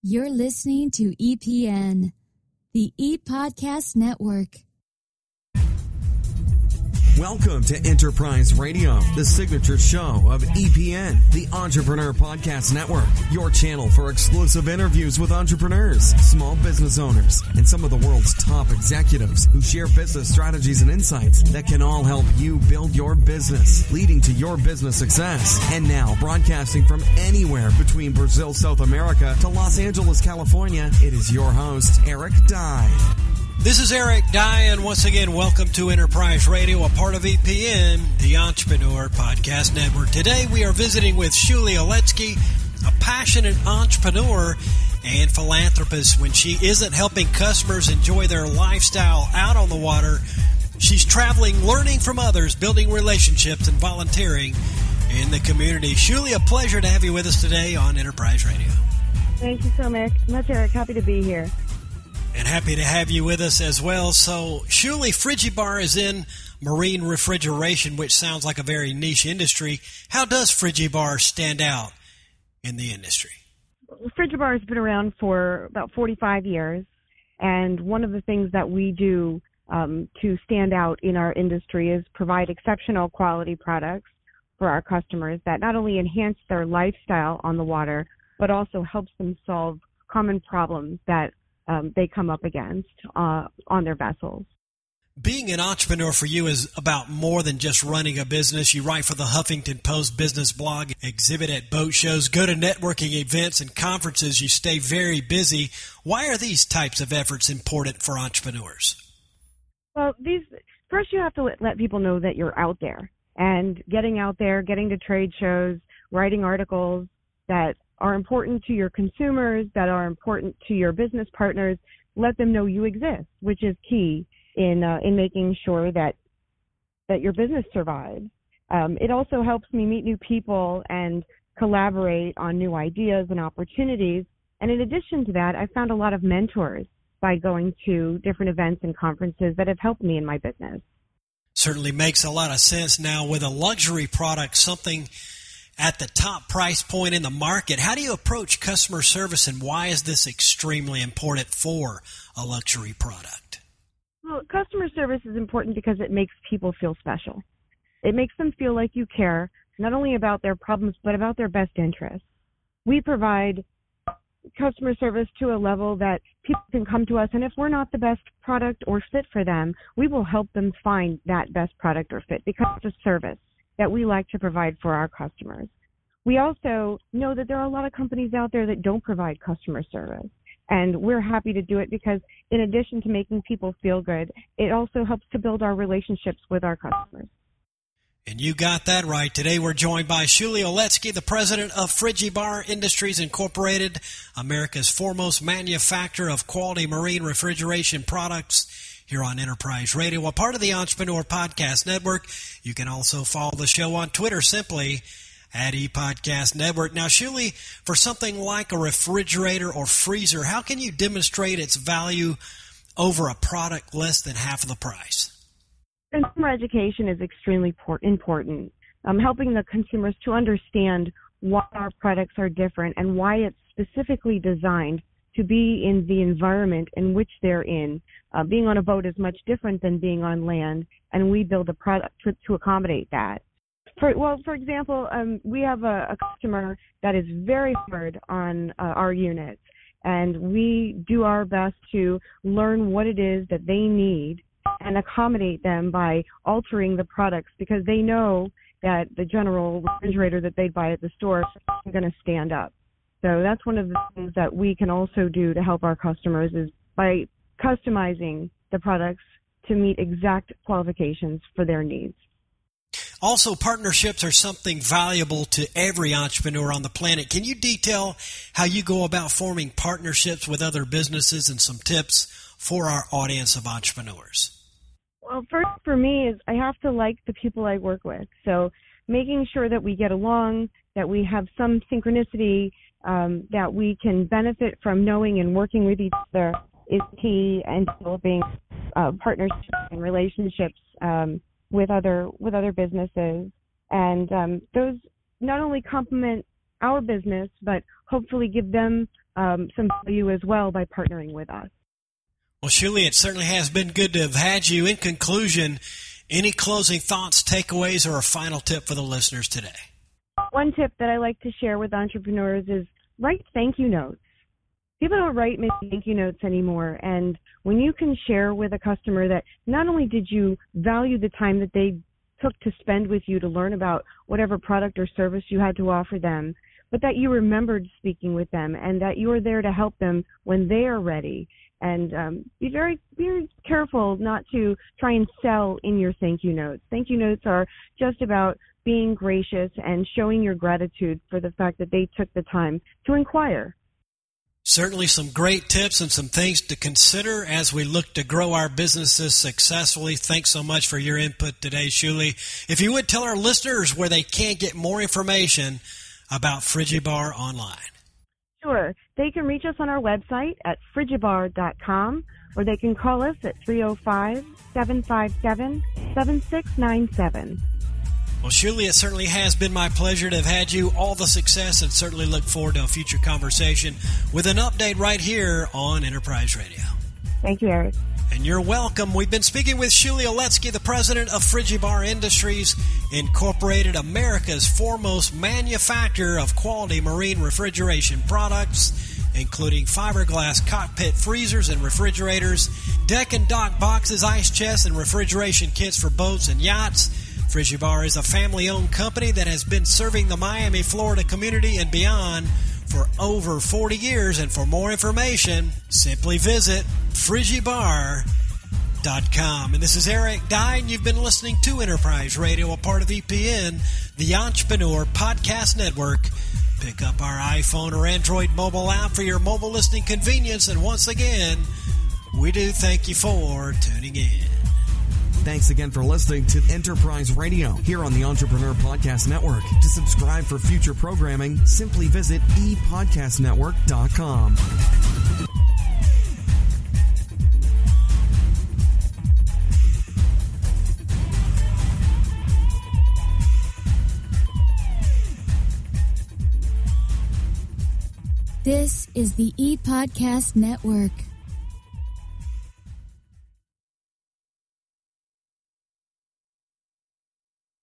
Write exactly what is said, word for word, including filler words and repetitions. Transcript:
You're listening to E P N, the E-Podcast Network. Welcome to Enterprise Radio, the signature show of E P N, the Entrepreneur Podcast Network, your channel for exclusive interviews with entrepreneurs, small business owners, and some of the world's top executives who share business strategies and insights that can all help you build your business, leading to your business success. And now, broadcasting from anywhere between Brazil, South America to Los Angeles, California, it is your host, Eric Dye. This is Eric Dye, and once again, welcome to Enterprise Radio, a part of E P N, the Entrepreneur Podcast Network. Today, we are visiting with Shuli Oletsky, a passionate entrepreneur and philanthropist. When she isn't helping customers enjoy their lifestyle out on the water, she's traveling, learning from others, building relationships, and volunteering in the community. Shuli, a pleasure to have you with us today on Enterprise Radio. Thank you so much, Eric. Happy to be here. And happy to have you with us as well. So, Shuli, Frigibar is in marine refrigeration, which sounds like a very niche industry. How does Frigibar stand out in the industry? Frigibar has been around for about forty-five years, and one of the things that we do um, to stand out in our industry is provide exceptional quality products for our customers that not only enhance their lifestyle on the water, but also helps them solve common problems that Um, they come up against uh, on their vessels. Being an entrepreneur for you is about more than just running a business. You write for the Huffington Post business blog, exhibit at boat shows, go to networking events and conferences. You stay very busy. Why are these types of efforts important for entrepreneurs? Well, these first you have to let, let people know that you're out there, and getting out there, getting to trade shows, writing articles that are important to your consumers, that are important to your business partners. Let them know you exist, which is key in uh, in making sure that that your business survives. Um, it also helps me meet new people and collaborate on new ideas and opportunities. And in addition to that, I found a lot of mentors by going to different events and conferences that have helped me in my business. Certainly makes a lot of sense now with a luxury product, something at the top price point in the market. How do you approach customer service, and why is this extremely important for a luxury product? Well, customer service is important because it makes people feel special. It makes them feel like you care, not only about their problems, but about their best interests. We provide customer service to a level that people can come to us, and if we're not the best product or fit for them, we will help them find that best product or fit because it's a service that we like to provide for our customers. We also know that there are a lot of companies out there that don't provide customer service, and we're happy to do it because in addition to making people feel good, it also helps to build our relationships with our customers. And you got that right. Today we're joined by Shuli Oletsky, the president of Frigibar Industries Incorporated, America's foremost manufacturer of quality marine refrigeration products, here on Enterprise Radio, a part of the Entrepreneur Podcast Network. You can also follow the show on Twitter simply at ePodcast Network. Now, Shuli, for something like a refrigerator or freezer, how can you demonstrate its value over a product less than half of the price? Consumer education is extremely important, um, helping the consumers to understand why our products are different and why it's specifically designed to be in the environment in which they're in. Uh, being on a boat is much different than being on land, and we build a product to, to accommodate that. For, well, for example, um, we have a, a customer that is very hard on uh, our units, and we do our best to learn what it is that they need and accommodate them by altering the products because they know that the general refrigerator that they'd buy at the store is going to stand up. So that's one of the things that we can also do to help our customers is by customizing the products to meet exact qualifications for their needs. Also, partnerships are something valuable to every entrepreneur on the planet. Can you detail how you go about forming partnerships with other businesses and some tips for our audience of entrepreneurs? Well, first for me is I have to like the people I work with. So making sure that we get along, that we have some synchronicity, um, that we can benefit from knowing and working with each other is key, and developing uh, partnerships and relationships um, with other with other businesses. And um, those not only complement our business, but hopefully give them um, some value as well by partnering with us. Well, Shuli, it certainly has been good to have had you. In conclusion, any closing thoughts, takeaways, or a final tip for the listeners today? One tip that I like to share with entrepreneurs is write thank you notes. People don't write many thank you notes anymore, and when you can share with a customer that not only did you value the time that they took to spend with you to learn about whatever product or service you had to offer them, but that you remembered speaking with them and that you were there to help them when they are ready. And um, be very, very careful not to try and sell in your thank you notes. Thank you notes are just about being gracious and showing your gratitude for the fact that they took the time to inquire. Certainly some great tips and some things to consider as we look to grow our businesses successfully. Thanks so much for your input today, Shuli. If you would, tell our listeners where they can get more information about Frigibar online. Sure. They can reach us on our website at frigibar dot com, or they can call us at three oh five, seven five seven, seven six nine seven. Well, Shuli, it certainly has been my pleasure to have had you. All the success, and certainly look forward to a future conversation with an update right here on Enterprise Radio. Thank you, Eric. And you're welcome. We've been speaking with Shuli Oletsky, the president of Frigibar Industries, Incorporated, America's foremost manufacturer of quality marine refrigeration products, including fiberglass cockpit freezers and refrigerators, deck and dock boxes, ice chests, and refrigeration kits for boats and yachts. Frigibar is a family-owned company that has been serving the Miami, Florida community and beyond for over forty years. And for more information, simply visit frigibar dot com. And this is Eric Dye, and you've been listening to Enterprise Radio, a part of E P N, the Entrepreneur Podcast Network. Pick up our iPhone or Android mobile app for your mobile listening convenience. And once again, we do thank you for tuning in. Thanks again for listening to Enterprise Radio here on the Entrepreneur Podcast Network. To subscribe for future programming, simply visit e podcast network dot com. This is the E-Podcast Network.